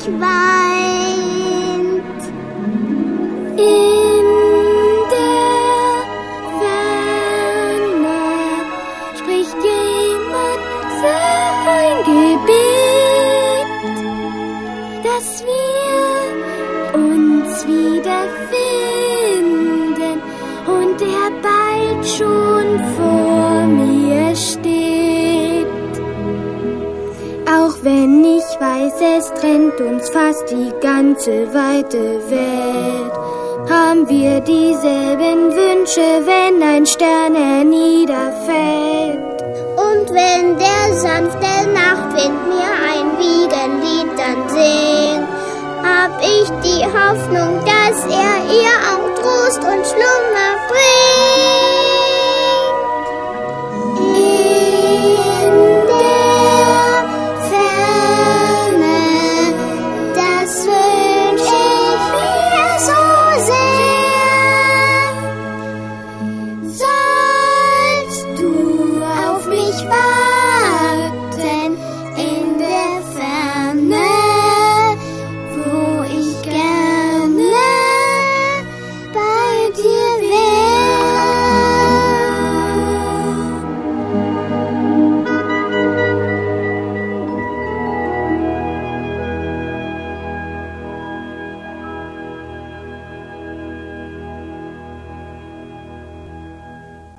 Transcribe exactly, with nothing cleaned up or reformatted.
mich weint. In der Ferne spricht jemand sein Gebet, dass wir uns wiederfinden und er bald schon vor mir steht. Auch wenn ich weiß, es trennt uns fast die ganze weite Welt, haben wir dieselben Wünsche, wenn ein Stern herniederfällt. Und wenn der sanfte Nachtwind mir ein Wiegenlied dann singt, hab ich die Hoffnung, dass er ihr auch Trost und Schlummer